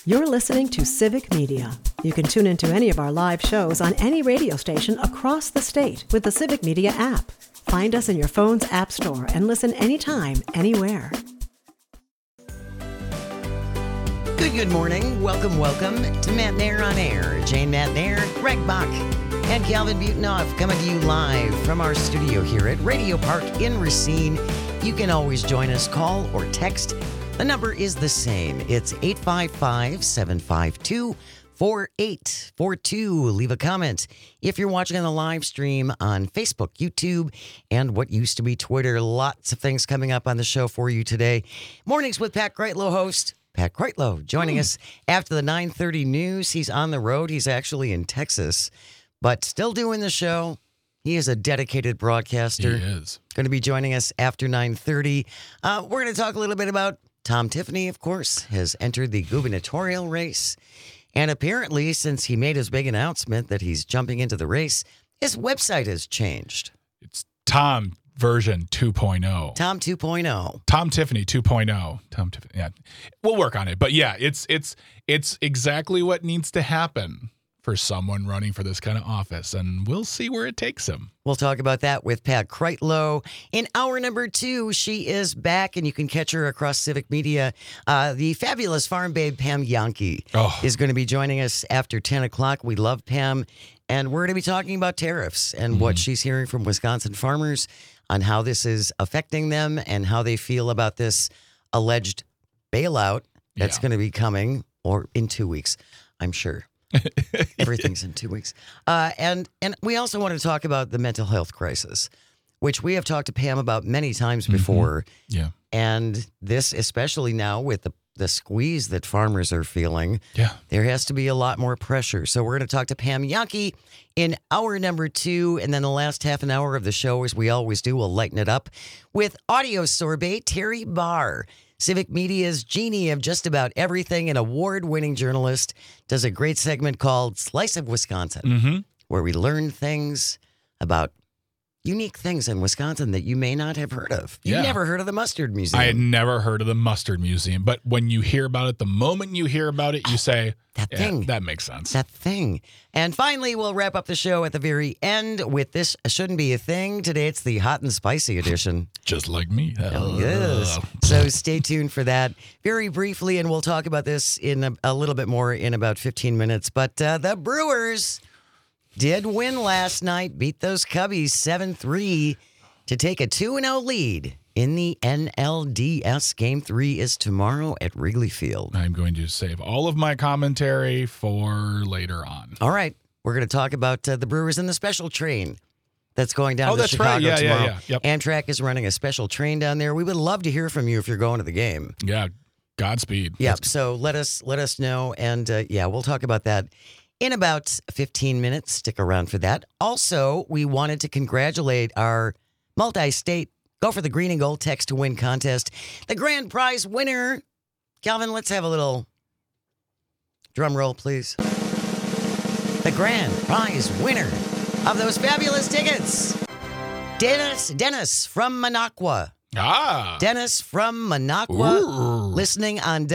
You're listening to Civic Media. You can tune into any of our live shows on any radio station across the state with the Civic Media app. Find us in your phone's app store and listen anytime, anywhere. Good morning. Welcome to Matt Nair on Air. Jane Matt Nair, Greg Bach, and Calvin Butonoff coming to you live from our studio here at Radio Park in Racine. You can always join us, call or text. The number is the same. It's 855-752-4842. Leave a comment if you're watching on the live stream on Facebook, YouTube, and what used to be Twitter. Lots of things coming up on the show for you today. Mornings with Pat Kreitlow, host Pat Kreitlow, joining us after the 9:30 news. He's on the road. He's actually in Texas, but still doing the show. He is a dedicated broadcaster. He is. Going to be joining us after 9:30. We're going to talk a little bit about Tom Tiffany, of course, has entered the gubernatorial race. And apparently, since he made his big announcement that he's jumping into the race, his website has changed. It's Tom version 2.0. Tom 2.0. Tom Tiffany 2.0. Tom Tiffany. Yeah. We'll work on it. But yeah, it's exactly what needs to happen for someone running for this kind of office, and we'll see where it takes him. We'll talk about that with Pat Kreitlow. In hour number 2, she is back, and you can catch her across Civic Media. The fabulous farm babe, Pam Jahnke, is going to be joining us after 10 o'clock. We love Pam, and we're going to be talking about tariffs and what she's hearing from Wisconsin farmers on how this is affecting them and how they feel about this alleged bailout that's going to be coming, or in 2 weeks, I'm sure. Everything's in 2 weeks. And we also want to talk about the mental health crisis, which we have talked to Pam about many times before. Yeah. And this, especially now with the squeeze that farmers are feeling, there has to be a lot more pressure. So we're going to talk to Pam Jahnke in hour number 2. And then the last half an hour of the show, as we always do, we'll lighten it up with audio sorbet Terry Barr. Civic Media's genie of just about everything, an award-winning journalist, does a great segment called Slice of Wisconsin, where we learn things about unique things in Wisconsin that you may not have heard of. You've never heard of the Mustard Museum. I had never heard of the Mustard Museum, but when you hear about it, the moment you hear about it, you say, that thing. That makes sense. That thing. And finally, we'll wrap up the show at the very end with This Shouldn't Be a Thing. Today, it's the hot and spicy edition. Just like me. Oh, yes. So stay tuned for that very briefly, and we'll talk about this in a little bit more in about 15 minutes. But the Brewers did win last night, beat those Cubbies 7-3 to take a 2-0 lead in the NLDS. Game 3 is tomorrow at Wrigley Field. I'm going to save all of my commentary for later on. All right. We're going to talk about the Brewers and the special train that's going down to Chicago tomorrow. Yeah. Yep. Amtrak is running a special train down there. We would love to hear from you if you're going to the game. Yeah. Godspeed. Yep. So let us know. And we'll talk about that in about 15 minutes. Stick around for that. Also, we wanted to congratulate our multi-state Go for the Green and Gold Text to Win contest. The grand prize winner. Calvin, let's have a little drum roll, please. The grand prize winner of those fabulous tickets, Dennis from Minocqua. Dennis from Minocqua, listening on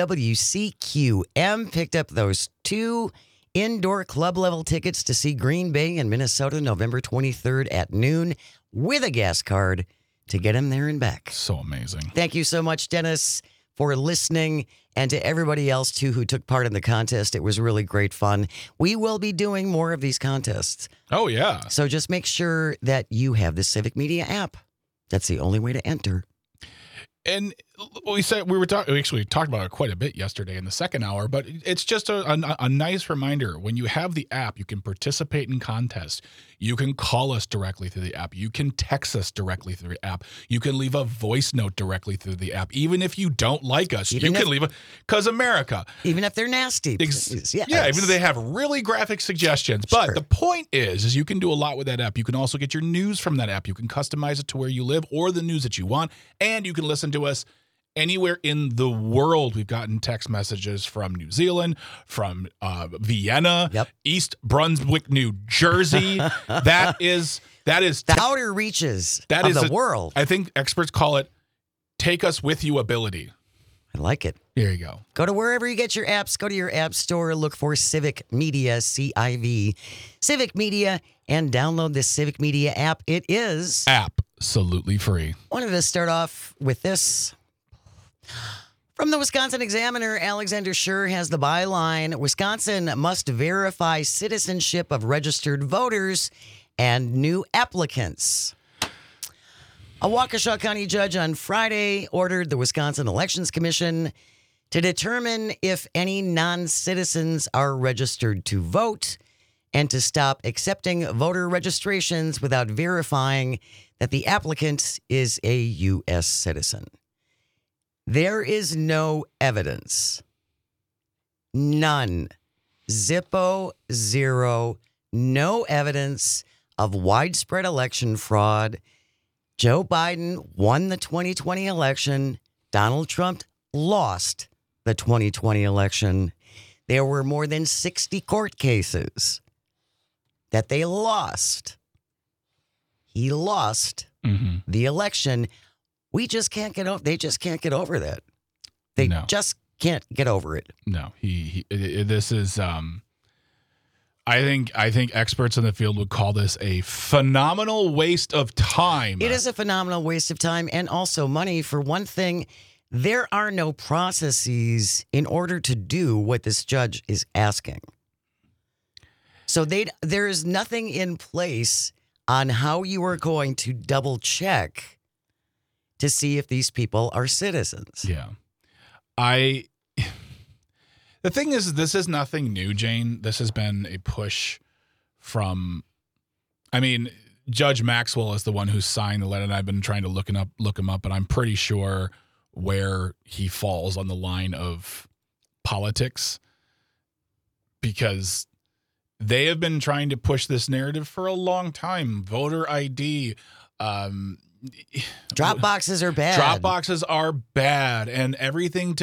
WCQM, picked up those 2 indoor club level tickets to see Green Bay in Minnesota November 23rd at noon with a gas card to get him there and back. So amazing. Thank you so much, Dennis, for listening, and to everybody else, too, who took part in the contest. It was really great fun. We will be doing more of these contests. Oh, yeah. So just make sure that you have the Civic Media app. That's the only way to enter. And we actually talked about it quite a bit yesterday in the second hour, but it's just a nice reminder. When you have the app, you can participate in contests. You can call us directly through the app. You can text us directly through the app. You can leave a voice note directly through the app. Even if you don't like us, you can leave because America. Even if they're nasty. Yeah, even if they have really graphic suggestions. But the point is you can do a lot with that app. You can also get your news from that app. You can customize it to where you live or the news that you want. And you can listen to us anywhere in the world. We've gotten text messages from New Zealand, from Vienna, East Brunswick, New Jersey. That is the outer reaches of the world. I think experts call it take us with you ability. I like it. There you go. Go to wherever you get your apps. Go to your app store. Look for Civic Media, CIV, Civic Media, and download the Civic Media app. It is absolutely free. Wanted to start off with this. From the Wisconsin Examiner, Alexander Schur has the byline, Wisconsin must verify citizenship of registered voters and new applicants. A Waukesha County judge on Friday ordered the Wisconsin Elections Commission to determine if any non-citizens are registered to vote and to stop accepting voter registrations without verifying that the applicant is a U.S. citizen. There is no evidence. None. Zippo, zero. No evidence of widespread election fraud. Joe Biden won the 2020 election. Donald Trump lost the 2020 election. There were more than 60 court cases that they lost. He lost the election. We just can't get over. They just can't get over that. They just can't get over it. No, this is. I think experts in the field would call this a phenomenal waste of time. It is a phenomenal waste of time and also money. For one thing, there are no processes in order to do what this judge is asking. So there is nothing in place on how you are going to double check to see if these people are citizens. Yeah. The thing is, this is nothing new, Jane. This has been a push from, Judge Maxwell is the one who signed the letter, and I've been trying to look him up, and I'm pretty sure where he falls on the line of politics, because they have been trying to push this narrative for a long time. Voter ID, drop boxes are bad. Drop boxes are bad, and everything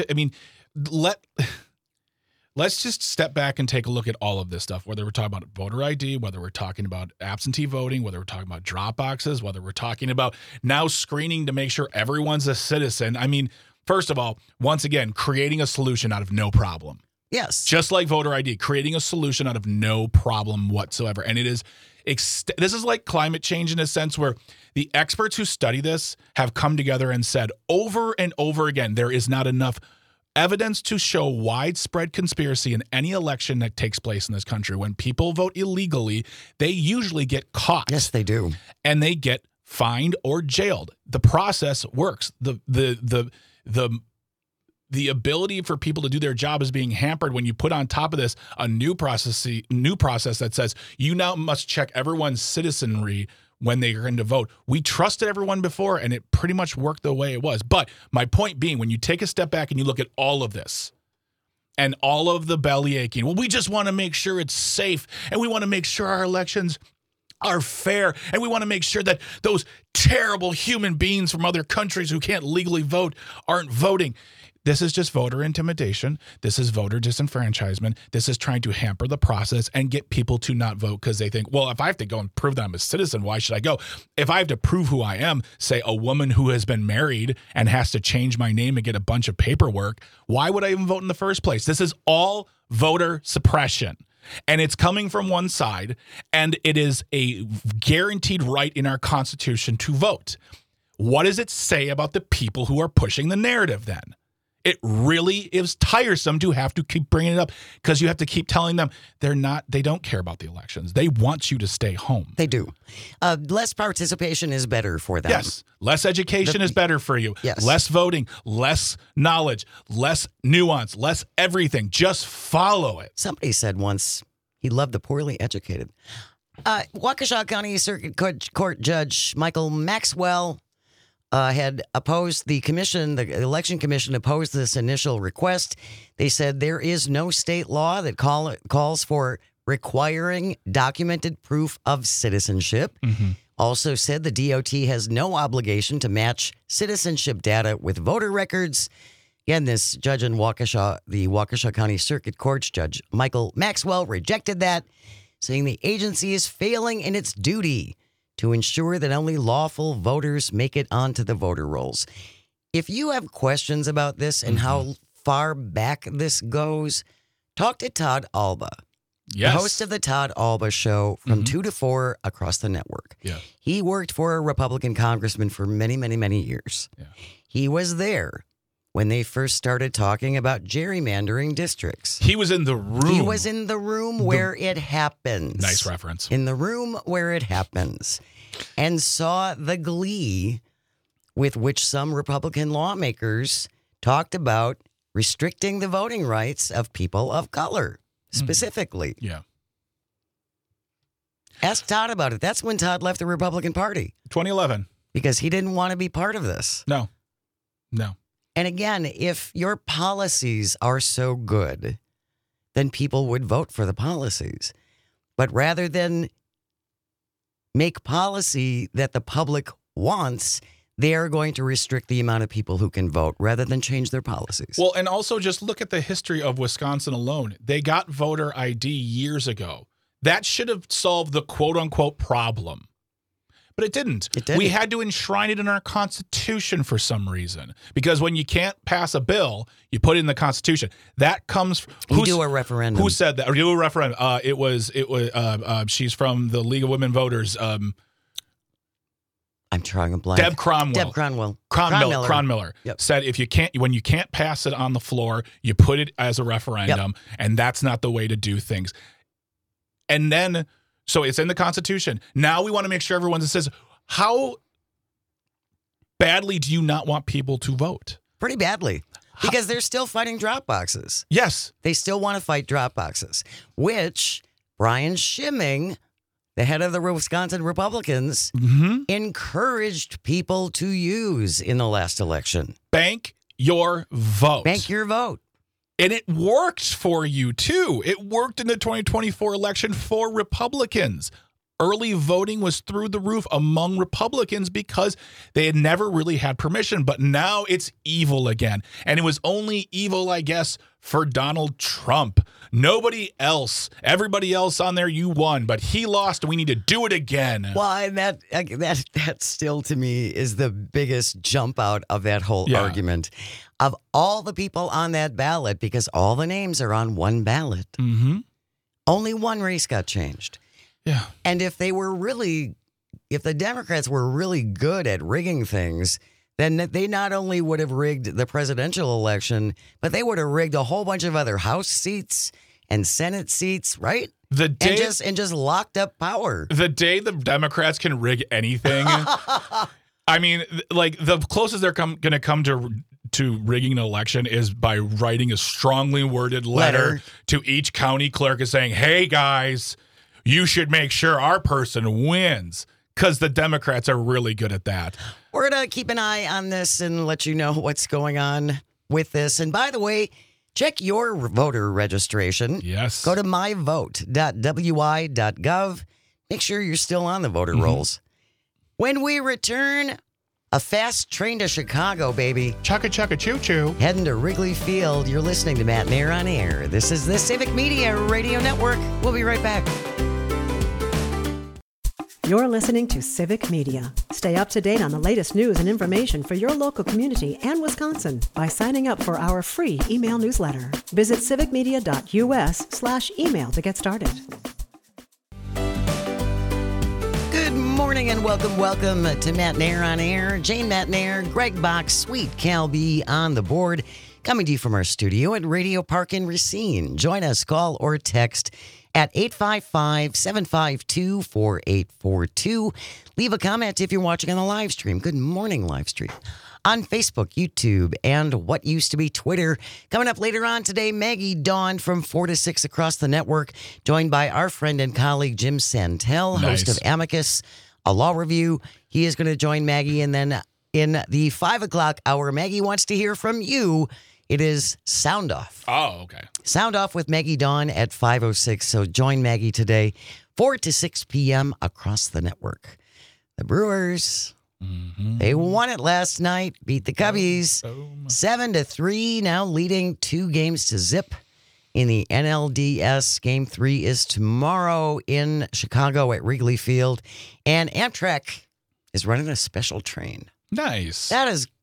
let's just step back and take a look at all of this stuff, whether we're talking about voter ID, whether we're talking about absentee voting, whether we're talking about drop boxes, whether we're talking about now screening to make sure everyone's a citizen. First of all, once again, creating a solution out of no problem. Yes. Just like voter ID, creating a solution out of no problem whatsoever. And this is like climate change in a sense where the experts who study this have come together and said over and over again, there is not enough evidence to show widespread conspiracy in any election that takes place in this country. When people vote illegally, they usually get caught. Yes, they do. And they get fined or jailed. The process works. The ability for people to do their job is being hampered when you put on top of this a new process that says you now must check everyone's citizenry when they are going to vote. We trusted everyone before, and it pretty much worked the way it was. But my point being, when you take a step back and you look at all of this and all of the belly aching, well, we just want to make sure it's safe, and we want to make sure our elections are fair, and we want to make sure that those terrible human beings from other countries who can't legally vote aren't voting. This is just voter intimidation. This is voter disenfranchisement. This is trying to hamper the process and get people to not vote because they think, well, if I have to go and prove that I'm a citizen, why should I go? If I have to prove who I am, say a woman who has been married and has to change my name and get a bunch of paperwork, why would I even vote in the first place? This is all voter suppression. And it's coming from one side, and it is a guaranteed right in our Constitution to vote. What does it say about the people who are pushing the narrative then? It really is tiresome to have to keep bringing it up because you have to keep telling them they don't care about the elections. They want you to stay home. They do. Less participation is better for them. Yes. Less education is better for you. Yes. Less voting, less knowledge, less nuance, less everything. Just follow it. Somebody said once he loved the poorly educated. Waukesha County Circuit Court Judge Michael Maxwell had opposed the election commission opposed this initial request. They said there is no state law that calls for requiring documented proof of citizenship. Mm-hmm. Also said the DOT has no obligation to match citizenship data with voter records. Again, this judge in Waukesha, the Waukesha County Circuit Court Judge Michael Maxwell, rejected that, saying the agency is failing in its duty to ensure that only lawful voters make it onto the voter rolls. If you have questions about this and how far back this goes, talk to Todd Alba. Yes. The host of the Todd Alba Show from 2 to 4 across the network. Yeah. He worked for a Republican congressman for many, many, many years. Yeah. He was there when they first started talking about gerrymandering districts. He was in the room. He was in the room where it happens. Nice reference. In the room where it happens. And saw the glee with which some Republican lawmakers talked about restricting the voting rights of people of color. Specifically. Yeah. Ask Todd about it. That's when Todd left the Republican Party. 2011. Because he didn't want to be part of this. No. And again, if your policies are so good, then people would vote for the policies. But rather than make policy that the public wants, they are going to restrict the amount of people who can vote rather than change their policies. Well, and also just look at the history of Wisconsin alone. They got voter ID years ago. That should have solved the quote-unquote problem. But it didn't. We had to enshrine it in our Constitution for some reason. Because when you can't pass a bill, you put it in the Constitution. That comes... You do a referendum. Who said that? Or you do a referendum. It was. She's from the League of Women Voters. I'm drawing a blank. Deb Cromwell. Cronmiller said when you can't pass it on the floor, you put it as a referendum, and that's not the way to do things. And then, so it's in the Constitution. Now we want to make sure everyone says, how badly do you not want people to vote? Pretty badly. Because they're still fighting drop boxes. Yes. They still want to fight drop boxes, which Brian Schimming, the head of the Wisconsin Republicans, encouraged people to use in the last election. Bank your vote. Bank your vote. And it worked for you, too. It worked in the 2024 election for Republicans. Early voting was through the roof among Republicans because they had never really had permission. But now it's evil again. And it was only evil, I guess, for Donald Trump. Nobody else. Everybody else on there, you won. But he lost, and we need to do it again. Well, and that still, to me, is the biggest jump out of that whole argument. Of all the people on that ballot, because all the names are on one ballot, only one race got changed. Yeah. And if the Democrats were really good at rigging things, then they not only would have rigged the presidential election, but they would have rigged a whole bunch of other House seats and Senate seats, right? And just locked up power. The day the Democrats can rig anything, I mean, like the closest they're going to come to rigging an election is by writing a strongly worded letter to each county clerk and saying, hey, guys, you should make sure our person wins, because the Democrats are really good at that. We're going to keep an eye on this and let you know what's going on with this. And by the way, check your voter registration. Yes. Go to myvote.wi.gov. Make sure you're still on the voter rolls. When we return, a fast train to Chicago, baby. Chugga chugga choo choo. Heading to Wrigley Field. You're listening to Matt Nair on Air. This is the Civic Media Radio Network. We'll be right back. You're listening to Civic Media. Stay up to date on the latest news and information for your local community and Wisconsin by signing up for our free email newsletter. Visit civicmedia.us/email to get started. Good morning and welcome to Matt Nair on Air. Jane Matt Nair, Greg Box, Sweet Cal B on the board. Coming to you from our studio at Radio Park in Racine. Join us, call or text at 855-752-4842. Leave a comment if you're watching on the live stream. Good morning, live stream. On Facebook, YouTube, and what used to be Twitter. Coming up later on today, Maggie Dawn from 4 to 6 across the network, joined by our friend and colleague Jim Santel, host of Amicus, a law review. He is going to join Maggie, and then in the 5 o'clock hour, Maggie wants to hear from you. It is Sound Off. Oh, okay. Sound Off with Maggie Dawn at 5:06. So join Maggie today, 4 to 6 p.m. across the network. The Brewers, they won it last night, beat the Cubbies 7-3, now leading 2 games to zip in the NLDS. Game 3 is tomorrow in Chicago at Wrigley Field. And Amtrak is running a special train. Nice. That is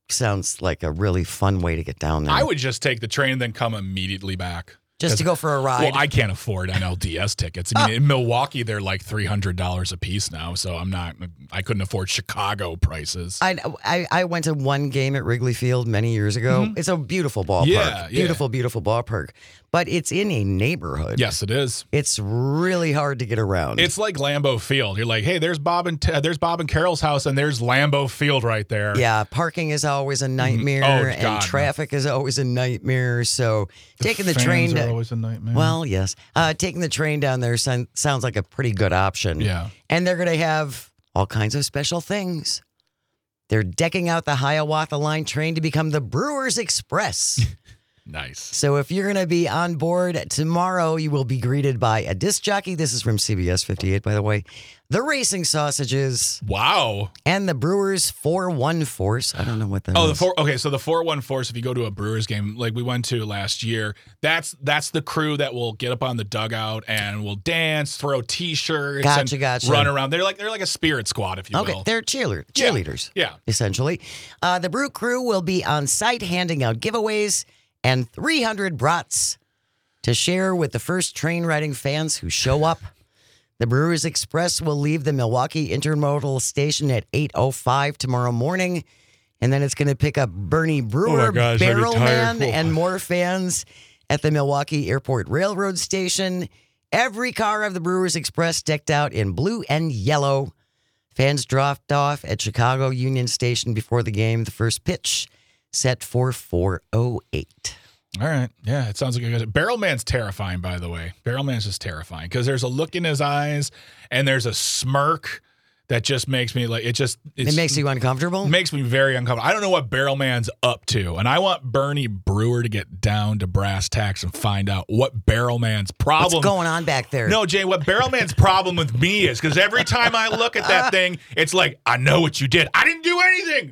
sounds like a really fun way to get down there. I would just take the train and then come immediately back. Just to go for a ride. Well, I can't afford NLDS tickets. I mean, in Milwaukee, they're like $300 a piece now, so I couldn't afford Chicago prices. I went to one game at Wrigley Field many years ago. It's a beautiful ballpark. Yeah, beautiful ballpark. But it's in a neighborhood. Yes, it is. It's really hard to get around. It's like Lambeau Field. You're like, hey, there's Bob and Carol's house, and there's Lambeau Field right there. Yeah, parking is always a nightmare, and traffic is always a nightmare. So taking the train are always a nightmare. Well, yes, taking the train down there sounds like a pretty good option. Yeah, and they're going to have all kinds of special things. They're decking out the Hiawatha Line train to become the Brewers Express. Nice. So if you're going to be on board tomorrow, you will be greeted by a disc jockey. This is from CBS 58, by the way. The Racing Sausages. Wow. And the Brewers 4-1 Force. I don't know what that is. So the 4-1 Force, if you go to a Brewers game like we went to last year, that's the crew that will get up on the dugout and will dance, throw T-shirts, gotcha. Run around. They're like a spirit squad, if you will. Okay, they're cheerleaders. Yeah. Essentially. The Brew crew will be on site handing out giveaways and 300 brats to share with the first train riding fans who show up. The Brewers Express will leave the Milwaukee Intermodal Station at 8:05 tomorrow morning, and then it's going to pick up Bernie Brewer, Barrelman, and more fans at the Milwaukee Airport Railroad Station. Every car of the Brewers Express decked out in blue and yellow. Fans dropped off at Chicago Union Station before the game. The first pitch set for 4:08. All right. Yeah, it sounds like a good. Barrelman's terrifying, by the way. Barrelman's just terrifying because there's a look in his eyes and there's a smirk that just makes me like it makes you uncomfortable? It makes me very uncomfortable. I don't know what Barrelman's up to, and I want Bernie Brewer to get down to brass tacks and find out what Barrelman's problem. What's going on back there? No, Jay, what Barrelman's problem with me is because every time I look at that thing, it's like, I know what you did. I didn't do anything.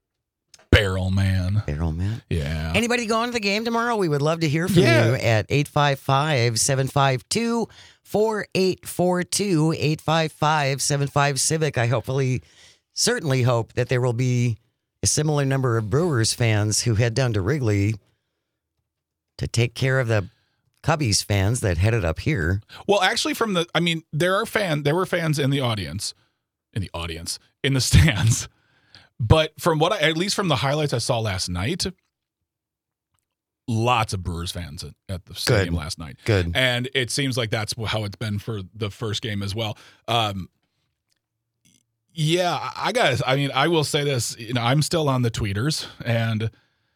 Barrelman. Yeah. Anybody going to the game tomorrow? We would love to hear from you at 855-752-4842, 855-75-CIVIC. I certainly hope that there will be a similar number of Brewers fans who head down to Wrigley to take care of the Cubbies fans that headed up here. Well, actually, there were fans in the stands. But at least from the highlights I saw last night, lots of Brewers fans at the stadium last night. Good. And it seems like that's how it's been for the first game as well. I will say this, I'm still on the tweeters, and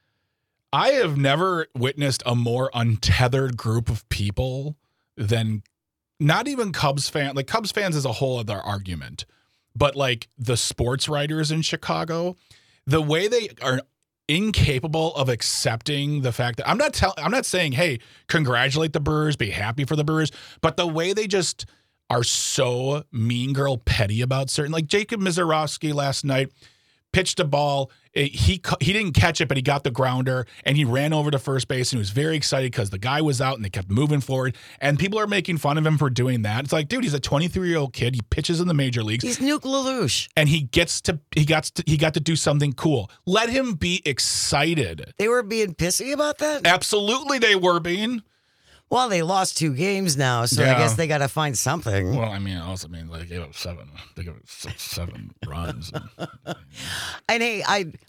I have never witnessed a more untethered group of people than not even Cubs fans. Like, Cubs fans is a whole other argument. But like the sports writers in Chicago, the way they are incapable of accepting the fact that I'm not saying, hey, congratulate the Brewers, be happy for the Brewers, but the way they just are so mean girl petty about certain, like Jacob Misiorowski last night pitched a ball. He didn't catch it, but he got the grounder, and he ran over to first base, and he was very excited because the guy was out, and they kept moving forward. And people are making fun of him for doing that. It's like, dude, he's a 23-year-old kid. He pitches in the major leagues. He's Nuke LaLoosh, and he got to do something cool. Let him be excited. They were being pissy about that? Absolutely, they were being. Well, they lost 2 games now, so I guess they got to find something. Well, they gave up 7. They gave up 7 runs. And hey,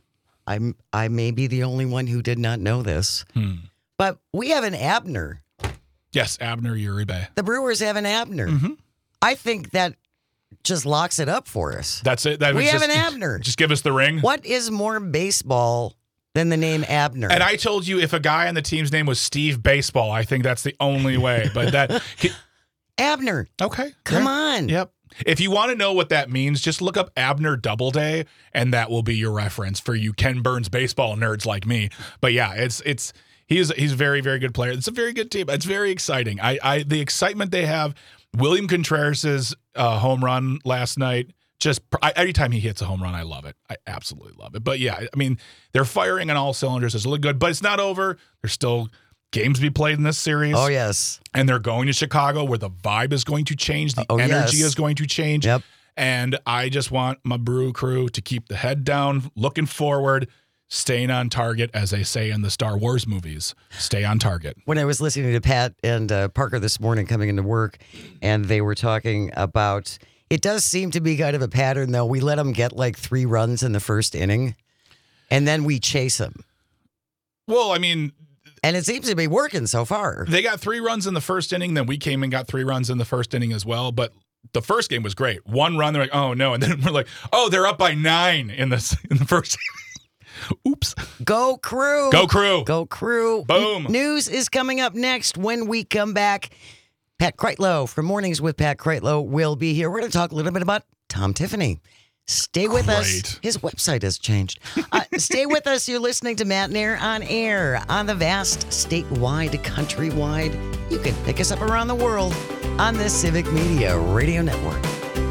I may be the only one who did not know this, but we have an Abner. Yes, Abner Uribe. The Brewers have an Abner. Mm-hmm. I think that just locks it up for us. That's it. We have an Abner. Just give us the ring. What is more baseball than the name Abner? And I told you if a guy on the team's name was Steve Baseball, I think that's the only way. But that Abner. Okay. Come on. Yep. If you want to know what that means, just look up Abner Doubleday, and that will be your reference for you Ken Burns baseball nerds like me. But yeah, he's a very, very good player. It's a very good team. It's very exciting. The excitement they have. William Contreras' home run last night. Every time he hits a home run, I love it. I absolutely love it. But yeah, they're firing on all cylinders. It's really good, but it's not over. There's still games to be played in this series. Oh, yes. And they're going to Chicago where the vibe is going to change. The energy is going to change. Yep. And I just want my Brew crew to keep the head down, looking forward. staying on target, as they say in the Star Wars movies. Stay on target. When I was listening to Pat and Parker this morning coming into work, and they were talking about, it does seem to be kind of a pattern, though. We let them get like 3 runs in the first inning, and then we chase them. Well, I mean... And it seems to be working so far. They got 3 runs in the first inning, then we came and got 3 runs in the first inning as well, but the first game was great. 1 run, they're like, oh, no, and then we're like, oh, they're up by 9 in the first inning. Oops. Go Crew. Go Crew. Go Crew. Boom. News is coming up next when we come back. Pat Kreitlow from Mornings with Pat Kreitlow will be here. We're going to talk a little bit about Tom Tiffany. Stay with us. His website has changed. Stay with us. You're listening to Matt Nair on air on the vast statewide, countrywide. You can pick us up around the world on the Civic Media Radio Network.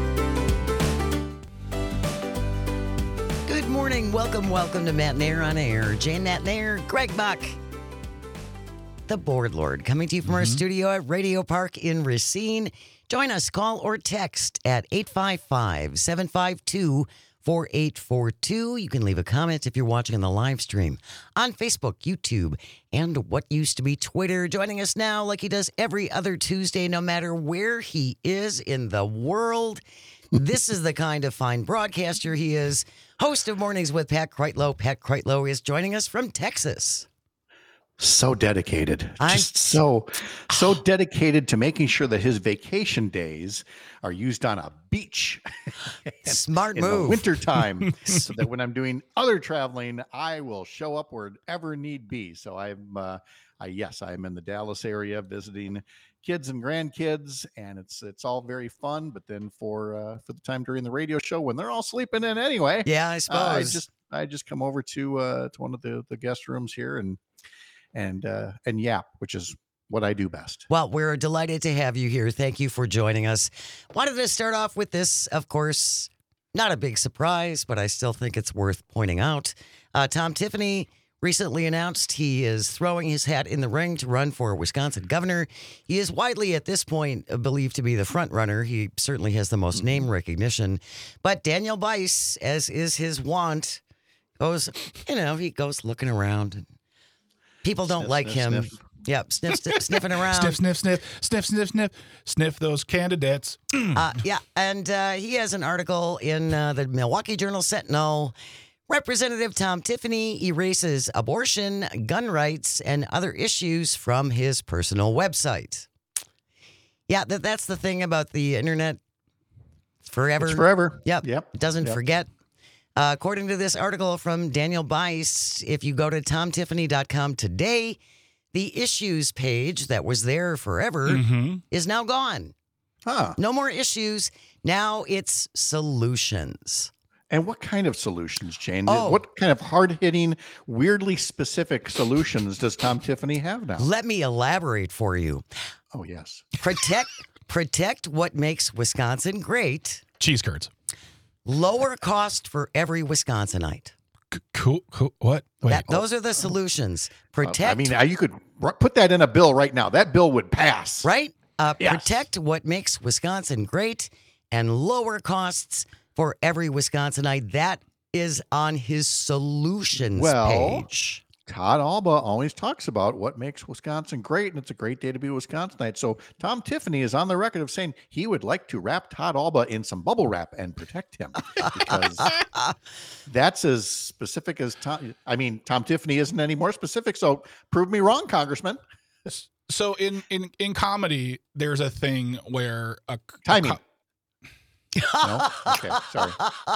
Good morning. Welcome to Matt Nair on air. Jane Matt Nair, Greg Buck, the Board Lord, coming to you from our studio at Radio Park in Racine. Join us, call or text at 855-752-4842. You can leave a comment if you're watching on the live stream on Facebook, YouTube, and what used to be Twitter. Joining us now like he does every other Tuesday, no matter where he is in the world. This is the kind of fine broadcaster he is. Host of Mornings with Pat Kreitlow. Pat Kreitlow is joining us from Texas. So dedicated, just so dedicated to making sure that his vacation days are used on a beach. Smart in move. the wintertime, so that when I'm doing other traveling, I will show up wherever need be. So I'm in the Dallas area visiting kids and grandkids, and it's all very fun. But then for the time during the radio show when they're all sleeping in anyway, yeah, I suppose I just come over to one of the guest rooms here and yap, which is what I do best. Well, we're delighted to have you here. Thank you for joining us. Wanted to start off with this, of course, not a big surprise, but I still think it's worth pointing out. Tom Tiffany recently announced he is throwing his hat in the ring to run for Wisconsin governor. He is widely at this point believed to be the front runner. He certainly has the most name recognition. But Daniel Bice, as is his wont, goes looking around and people don't sniff, like sniff, him. sniff. Yep, sniffing around. Sniff those candidates. Yeah, and he has an article in the Milwaukee Journal Sentinel. Representative Tom Tiffany erases abortion, gun rights, and other issues from his personal website. Yeah, that's the thing about the internet. It's forever. It's forever. Yep. It doesn't forget. According to this article from Daniel Bice, if you go to tomtiffany.com today, the issues page that was there forever is now gone. Huh. No more issues. Now it's solutions. And what kind of solutions, Jane? Oh. What kind of hard-hitting, weirdly specific solutions does Tom Tiffany have now? Let me elaborate for you. Oh, yes. Protect what makes Wisconsin great. Cheese curds. Lower cost for every Wisconsinite. Cool. What? Wait. Those are the solutions. Protect. You could put that in a bill right now. That bill would pass. Right? Yes. Protect what makes Wisconsin great and lower costs for every Wisconsinite. That is on his solutions page. Todd Alba always talks about what makes Wisconsin great, and it's a great day to be a Wisconsinite. So Tom Tiffany is on the record of saying he would like to wrap Todd Alba in some bubble wrap and protect him, because that's as specific as Tom. I mean, Tom Tiffany isn't any more specific. So prove me wrong, Congressman. So in comedy, there's a thing where timing. No? Okay, sorry.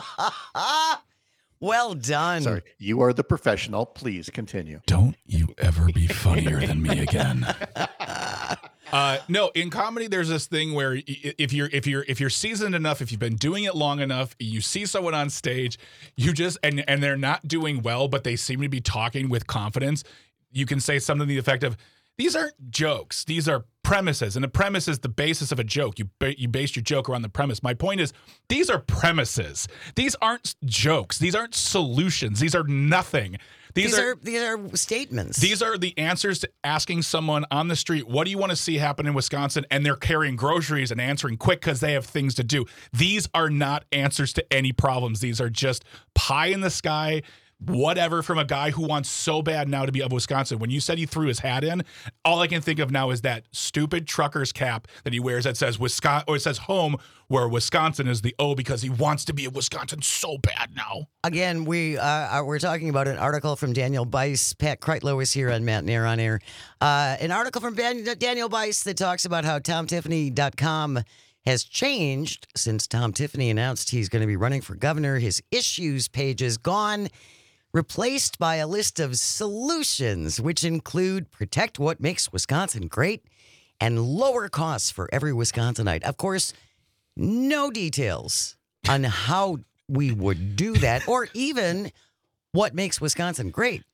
Well done. Sorry, you are the professional. Please continue. Don't you ever be funnier than me again. No, in comedy, there's this thing where if you're seasoned enough, if you've been doing it long enough, you see someone on stage, you just and they're not doing well, but they seem to be talking with confidence. You can say something to the effect of, "These aren't jokes; these are premises, and a premise is the basis of a joke. You base your joke around the premise. My point is, these are premises. These aren't jokes. These aren't solutions. These are nothing. These are statements. These are the answers to asking someone on the street, what do you want to see happen in Wisconsin? And they're carrying groceries and answering quick because they have things to do. These are not answers to any problems. These are just pie in the sky. whatever from a guy who wants so bad now to be of Wisconsin. When you said he threw his hat in, all I can think of now is that stupid trucker's cap that he wears that says Wisconsin, or it says home, where Wisconsin is the O, because he wants to be of Wisconsin so bad now. Again, we're talking about an article from Daniel Bice. Pat Kreitlow is here on Matt Nair on Air. An article from Daniel Bice that talks about how TomTiffany.com has changed since Tom Tiffany announced he's going to be running for governor. His issues page is gone, replaced by a list of solutions, which include protect what makes Wisconsin great and lower costs for every Wisconsinite. Of course, no details on how we would do that or even what makes Wisconsin great.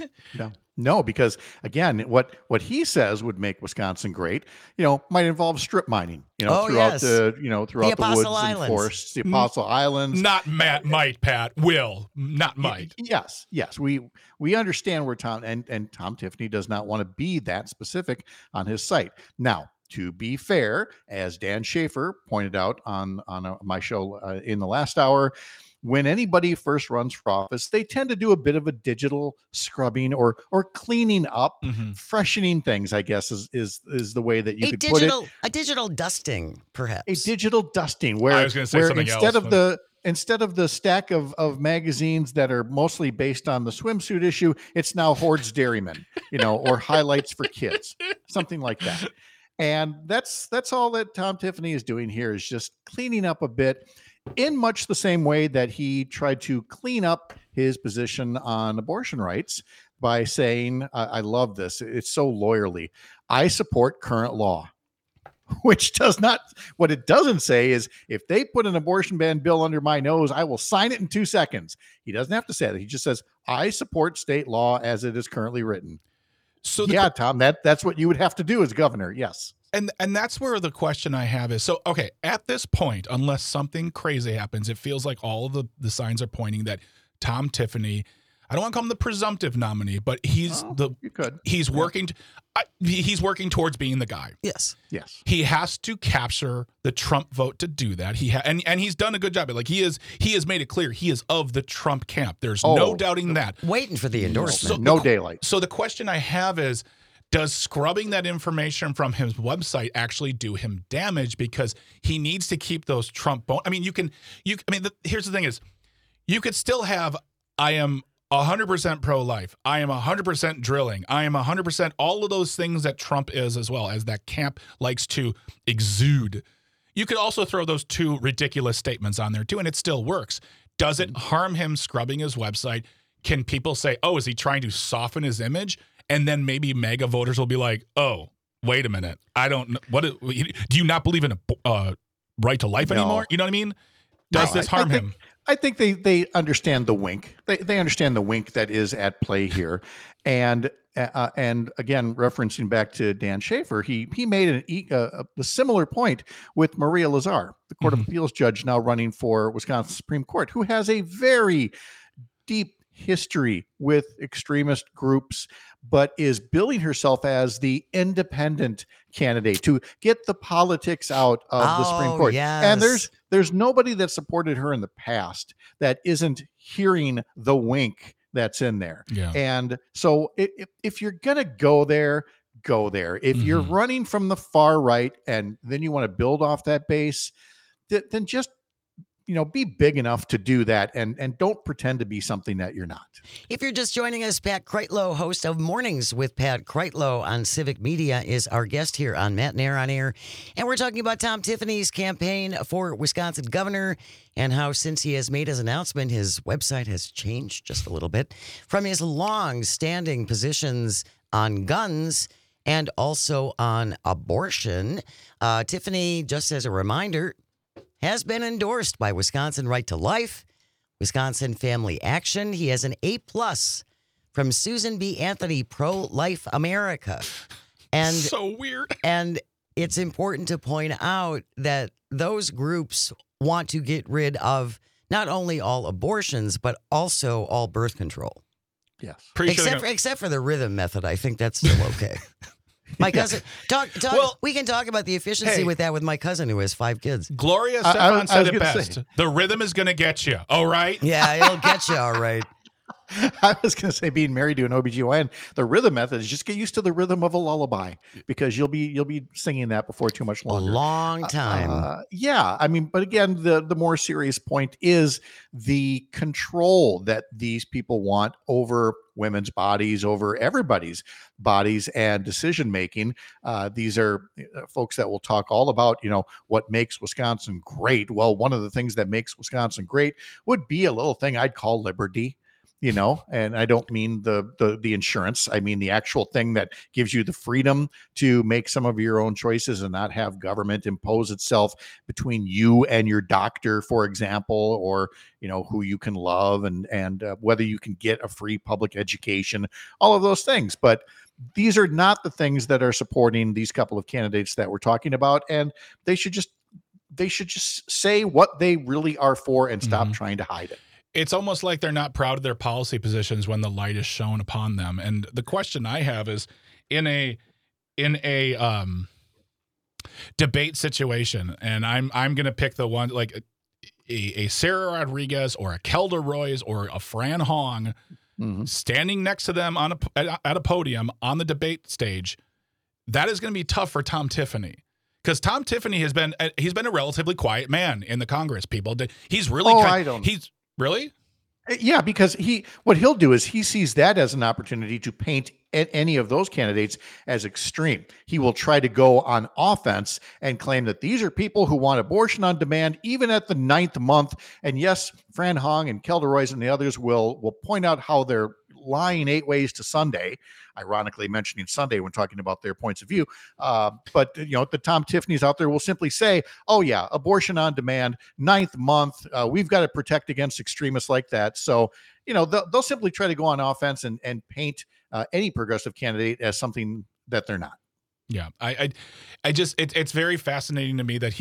No, because again, what he says would make Wisconsin great, might involve strip mining, throughout yes. the woods Islands. and forests, the Apostle Islands. Not Pat, Will, not might. Yes. We understand where Tom and Tom Tiffany does not want to be that specific on his site. Now, to be fair, as Dan Schaefer pointed out on my show in the last hour, when anybody first runs for office, they tend to do a bit of a digital scrubbing or cleaning up, freshening things, I guess is the way that you could put it. A digital dusting, perhaps. A digital dusting where, I was going to say something instead else. Instead of the stack of magazines that are mostly based on the swimsuit issue, it's now Horde's Dairyman, or Highlights for Kids, something like that. And that's all that Tom Tiffany is doing here, is just cleaning up a bit, in much the same way that he tried to clean up his position on abortion rights by saying, I love this, it's so lawyerly, I support current law, which does not, what it doesn't say is, if they put an abortion ban bill under my nose, I will sign it in 2 seconds. He doesn't have to say that. He just says, I support state law as it is currently written. So Tom, that's what you would have to do as governor. Yes. And that's where the question I have is, so, okay, at this point, unless something crazy happens, it feels like all of the signs are pointing that Tom Tiffany, I don't want to call him the presumptive nominee, but he's working towards being the guy. Yes. He has to capture the Trump vote to do that. And he's done a good job. Like he has made it clear he is of the Trump camp. There's no doubting that. Waiting for the endorsement. So no daylight. So the question I have is, does scrubbing that information from his website actually do him damage? Because he needs to keep those Trump here's the thing is, you could still have, I am 100% pro-life, I am 100% drilling, I am 100% all of those things that Trump is, as well as that camp likes to exude. You could also throw those two ridiculous statements on there too, and it still works. Does it harm him scrubbing his website? Can people say, oh, is he trying to soften his image? And then maybe MAGA voters will be like, oh, wait a minute. I don't know. Do you not believe in a right to life anymore? You know what I mean? Does this harm him? I think they understand the wink. They understand the wink that is at play here. And again, referencing back to Dan Schaefer, he made a similar point with Maria Lazar, the Court of Appeals judge now running for Wisconsin Supreme Court, who has a very deep history with extremist groups, but is billing herself as the independent candidate to get the politics out of the Supreme Court. Yes. And there's nobody that supported her in the past that isn't hearing the wink that's in there. Yeah. And so if you're going to go there, go there. If you're running from the far right and then you want to build off that base, then just be big enough to do that and don't pretend to be something that you're not. If you're just joining us, Pat Kreitlow, host of Mornings with Pat Kreitlow on Civic Media, is our guest here on Matt Nair on Air. And we're talking about Tom Tiffany's campaign for Wisconsin governor and how, since he has made his announcement, his website has changed just a little bit from his long-standing positions on guns and also on abortion. Tiffany, just as a reminder, has been endorsed by Wisconsin Right to Life, Wisconsin Family Action. He has an A+ from Susan B. Anthony, Pro-Life America. And so weird. And it's important to point out that those groups want to get rid of not only all abortions, but also all birth control. Yes. Except for the rhythm method. I think that's still okay. My cousin, we can talk about the efficiency with that with my cousin who has 5 kids. Gloria Stefan said it best. The rhythm is going to get you. All right. Yeah, it'll get you. All right. I was going to say, being married to an OBGYN, the rhythm method is just get used to the rhythm of a lullaby, because you'll be singing that before too much A longer. long time. Yeah. I mean, but again, the more serious point is the control that these people want over women's bodies, over everybody's bodies and decision making. These are folks that will talk all about, what makes Wisconsin great. Well, one of the things that makes Wisconsin great would be a little thing I'd call liberty. And I don't mean the insurance. I mean the actual thing that gives you the freedom to make some of your own choices and not have government impose itself between you and your doctor, for example, or who you can love and whether you can get a free public education, all of those things. But these are not the things that are supporting these couple of candidates that we're talking about, and they should just say what they really are for and stop trying to hide it. It's almost like they're not proud of their policy positions when the light is shown upon them. And the question I have is, in a debate situation, and I'm going to pick the one like a Sarah Rodriguez or a Kelda Roys or a Fran Hong standing next to them at a podium on the debate stage. That is going to be tough for Tom Tiffany. Because Tom Tiffany he's been a relatively quiet man in the Congress. People, he's really he's really. Yeah, because what he'll do is he sees that as an opportunity to paint any of those candidates as extreme. He will try to go on offense and claim that these are people who want abortion on demand, even at the 9th month. And yes, Fran Hong and Kelda Roys and the others will point out how they're lying 8 ways to Sunday, ironically mentioning Sunday when talking about their points of view. But the Tom Tiffany's out there will simply say, oh yeah, abortion on demand, 9th month. We've got to protect against extremists like that. So, they'll simply try to go on offense and paint any progressive candidate as something that they're not. Yeah. I just, it's very fascinating to me that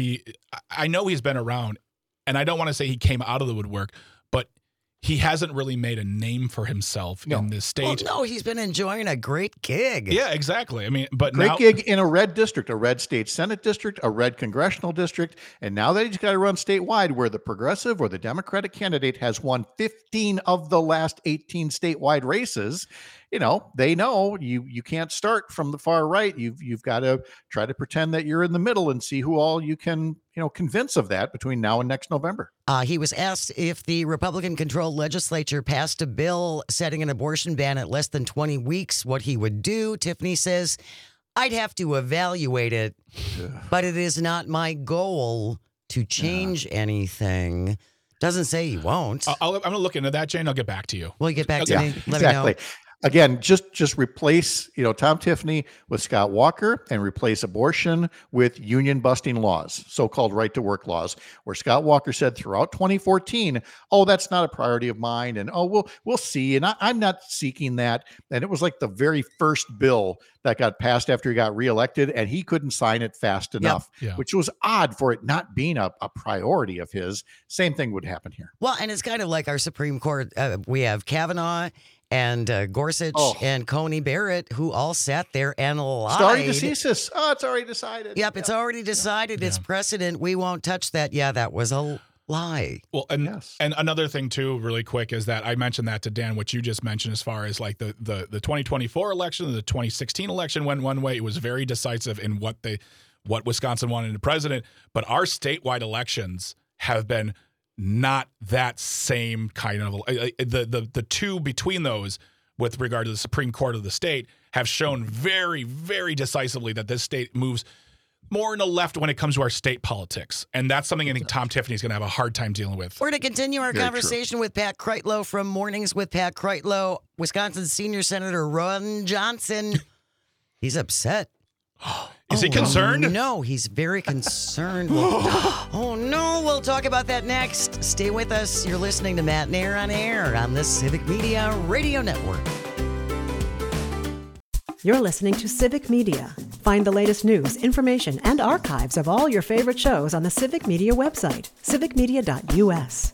I know he's been around, and I don't want to say he came out of the woodwork, but he hasn't really made a name for himself in this stage. Well, no, he's been enjoying a great gig. Yeah, exactly. I mean, but great gig in a red district, a red state Senate district, a red congressional district. And now that he's got to run statewide, where the progressive or the Democratic candidate has won 15 of the last 18 statewide races, they know you can't start from the far right. You've got to try to pretend that you're in the middle and see who all you can, convince of that between now and next November. He was asked if the Republican-controlled legislature passed a bill setting an abortion ban at less than 20 weeks, what he would do. Tiffany says, I'd have to evaluate it, but it is not my goal to change anything. Doesn't say he won't. I'm going to look into that, Jane. I'll get back to you. Will you get back to me? Let exactly. me know. Again, just replace, Tom Tiffany with Scott Walker and replace abortion with union busting laws, so-called right to work laws, where Scott Walker said throughout 2014, oh, that's not a priority of mine. And, oh, we'll see. And I'm not seeking that. And it was like the very first bill that got passed after he got reelected, and he couldn't sign it fast enough, which was odd for it not being a priority of his. Same thing would happen here. Well, and it's kind of like our Supreme Court. We have Kavanaugh and Gorsuch and Coney Barrett, who all sat there and lied. Stare decisis. Oh, it's already decided. Yep, it's already decided. It's precedent. We won't touch that. Yeah, that was a lie. Well, and another thing, too, really quick, is that I mentioned that to Dan, what you just mentioned as far as like the 2024 election and the 2016 election went one way. It was very decisive in what Wisconsin wanted in a president. But our statewide elections have been not that same kind of the two between those with regard to the Supreme Court of the state have shown very, very decisively that this state moves more in the left when it comes to our state politics. And that's something I think Tom Tiffany is going to have a hard time dealing with. We're going to continue our conversation with Pat Kreitlow from Mornings with Pat Kreitlow. Wisconsin Senior Senator Ron Johnson. He's upset. Is he concerned? No, he's very concerned. Oh, no. We'll talk about that next. Stay with us. You're listening to Matt Nair on Air on the Civic Media Radio Network. You're listening to Civic Media. Find the latest news, information, and archives of all your favorite shows on the Civic Media website, civicmedia.us.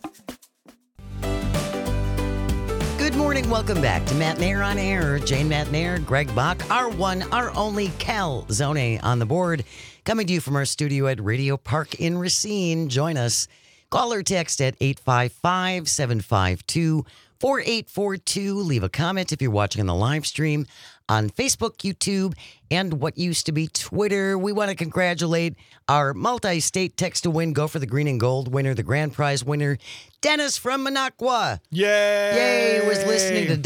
Good morning. Welcome back to Matt Nair on Air. Jane Matt Nair, Greg Bach, our one, our only Cal Zone on the board. Coming to you from our studio at Radio Park in Racine. Join us. Call or text at 855-752-4960. 4842. Leave a comment if you're watching on the live stream on Facebook, YouTube, and what used to be Twitter. We want to congratulate our multi-state text to win, go for the green and gold winner, the grand prize winner, Dennis from Minocqua. Yay! Yay! Was listening to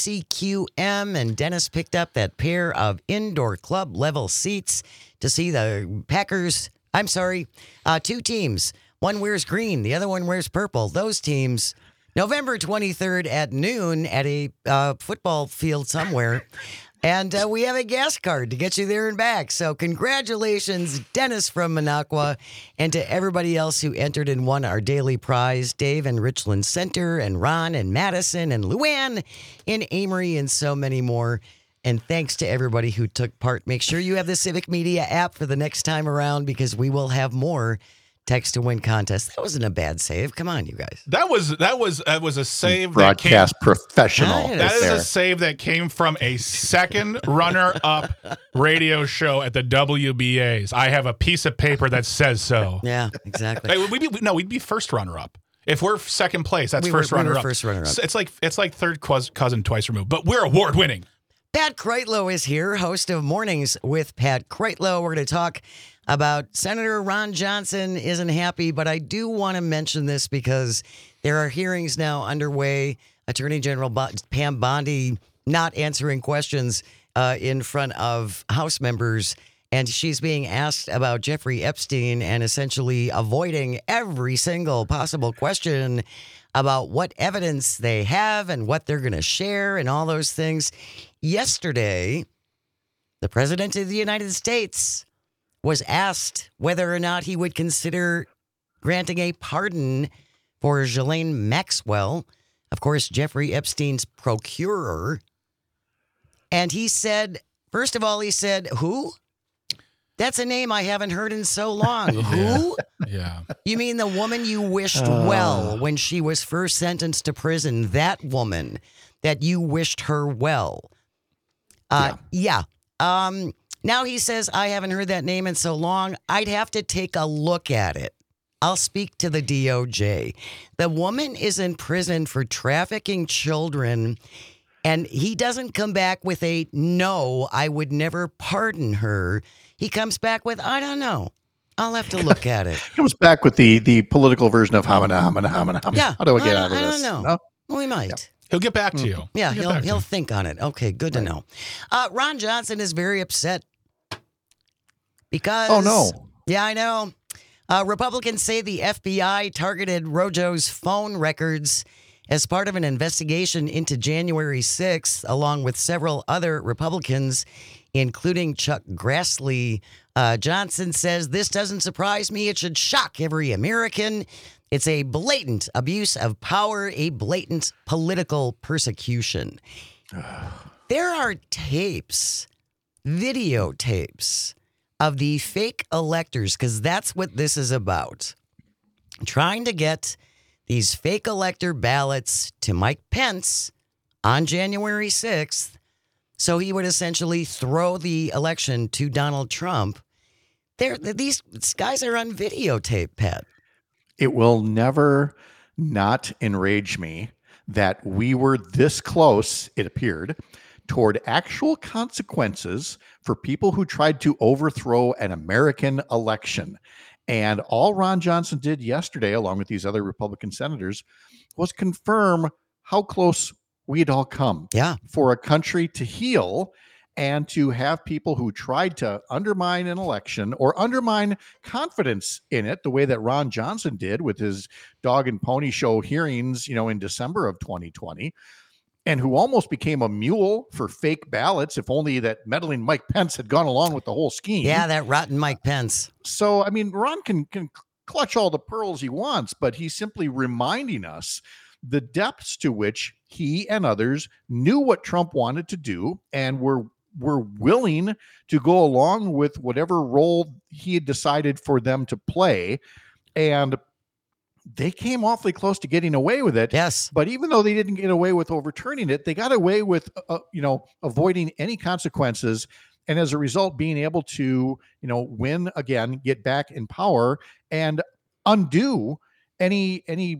WCQM, and Dennis picked up that pair of indoor club level seats to see the Packers. I'm sorry, two teams. One wears green, the other one wears purple. Those teams, November 23rd at noon at a football field somewhere. And we have a gas card to get you there and back. So congratulations, Dennis from Minocqua, and to everybody else who entered and won our daily prize, Dave in Richland Center, and Ron and Madison and Luann in Amory, and so many more. And thanks to everybody who took part. Make sure you have the Civic Media app for the next time around, because we will have more text to win contest. That wasn't a bad save. Come on, you guys. That was a save. Broadcast professional. That is a save that came from a second runner-up radio show at the WBAs. I have a piece of paper that says so. Yeah, exactly. We'd be first runner-up. If we're second place, that's We first were runner-up. first runner-up. So it's like third cousin twice removed, but we're award-winning. Pat Kreitlow is here, host of Mornings with Pat Kreitlow. We're going to talk about Senator Ron Johnson isn't happy, but I do want to mention this because there are hearings now underway. Attorney General Pam Bondi not answering questions in front of House members, and she's being asked about Jeffrey Epstein and essentially avoiding every single possible question about what evidence they have and what they're going to share and all those things. Yesterday, the President of the United States was asked whether or not he would consider granting a pardon for Ghislaine Maxwell, of course, Jeffrey Epstein's procurer. And he said, first of all, he said, who? That's a name I haven't heard in so long. Who? Yeah. You mean the woman you wished well when she was first sentenced to prison? That woman that you wished her well. Yeah. Now he says, I haven't heard that name in so long. I'd have to take a look at it. I'll speak to the DOJ. The woman is in prison for trafficking children, and he doesn't come back with a no, I would never pardon her. He comes back with, I don't know. I'll have to look at it. Comes back with the political version of hamana. Yeah. How do I get out of this? I don't know. No? Well, we might. Yeah. He'll get back to you. Yeah, He'll get back to he'll you. think on it. Okay, good to know. Ron Johnson is very upset because... Oh, no. Yeah, I know. Republicans say the FBI targeted Rojo's phone records as part of an investigation into January 6th, along with several other Republicans, including Chuck Grassley. Johnson says, this doesn't surprise me. It should shock every American. It's a blatant abuse of power, a blatant political persecution. There are tapes, videotapes of the fake electors, because that's what this is about. Trying to get these fake elector ballots to Mike Pence on January 6th, so he would essentially throw the election to Donald Trump. These guys are on videotape, Pat. It will never not enrage me that we were this close, it appeared, toward actual consequences for people who tried to overthrow an American election. And all Ron Johnson did yesterday, along with these other Republican senators, was confirm how close we had all come. Yeah. For a country to heal and to have people who tried to undermine an election or undermine confidence in it, the way that Ron Johnson did with his dog and pony show hearings, in December of 2020, and who almost became a mule for fake ballots, if only that meddling Mike Pence had gone along with the whole scheme. Yeah, that rotten Mike Pence. So, I mean, Ron can clutch all the pearls he wants, but he's simply reminding us the depths to which he and others knew what Trump wanted to do and were willing to go along with whatever role he had decided for them to play. And they came awfully close to getting away with it. Yes. But even though they didn't get away with overturning it, they got away with, avoiding any consequences. And as a result, being able to, win again, get back in power and undo any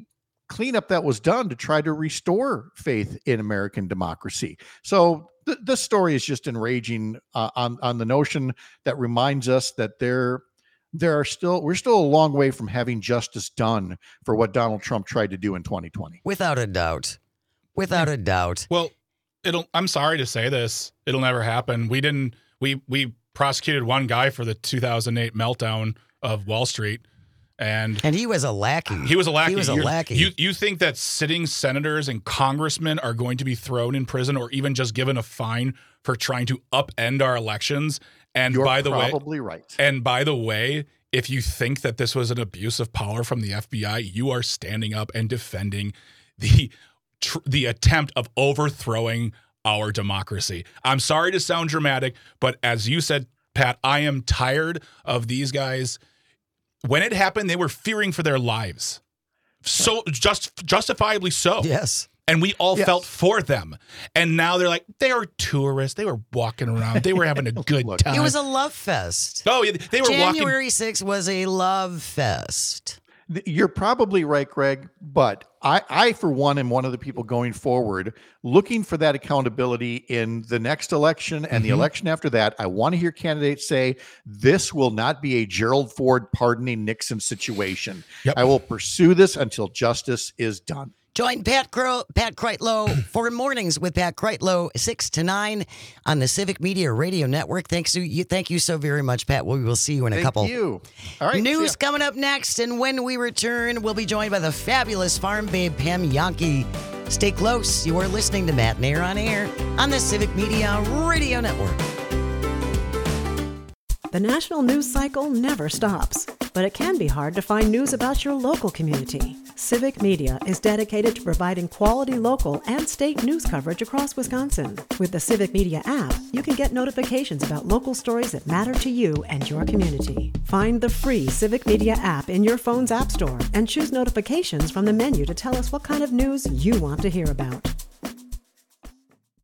cleanup that was done to try to restore faith in American democracy. So this story is just enraging on the notion that reminds us that we're still a long way from having justice done for what Donald Trump tried to do in 2020. Without a doubt. Without a doubt. Well, I'm sorry to say this. It'll never happen. We prosecuted one guy for the 2008 meltdown of Wall Street. And he was a lackey. He was a lackey. He was a lackey. You think that sitting senators and congressmen are going to be thrown in prison or even just given a fine for trying to upend our elections? And You're by the probably right. And by the way, if you think that this was an abuse of power from the FBI, you are standing up and defending the attempt of overthrowing our democracy. I'm sorry to sound dramatic, but as you said, Pat, I am tired of these guys. When it happened, they were fearing for their lives. So justifiably so. Yes. And we all felt for them. And now they're like, they are tourists. They were walking around. They were having a good time. It was a love fest. Oh, yeah, they were January 6th was a love fest. You're probably right, Greg, but I, for one, am one of the people going forward looking for that accountability in the next election and the election after that. I want to hear candidates say, this will not be a Gerald Ford pardoning Nixon situation. Yep. I will pursue this until justice is done. Join Pat Kreitlow for Mornings with Pat Kreitlow, 6 to 9 on the Civic Media Radio Network. Thank you so very much, Pat. We will see you in a couple. Thank you. All right. News coming up next, and when we return, we'll be joined by the fabulous farm babe Pam Yankee. Stay close. You are listening to Matt Nair on Air on the Civic Media Radio Network. The national news cycle never stops, but it can be hard to find news about your local community. Civic Media is dedicated to providing quality local and state news coverage across Wisconsin. With the Civic Media app, you can get notifications about local stories that matter to you and your community. Find the free Civic Media app in your phone's app store and choose notifications from the menu to tell us what kind of news you want to hear about.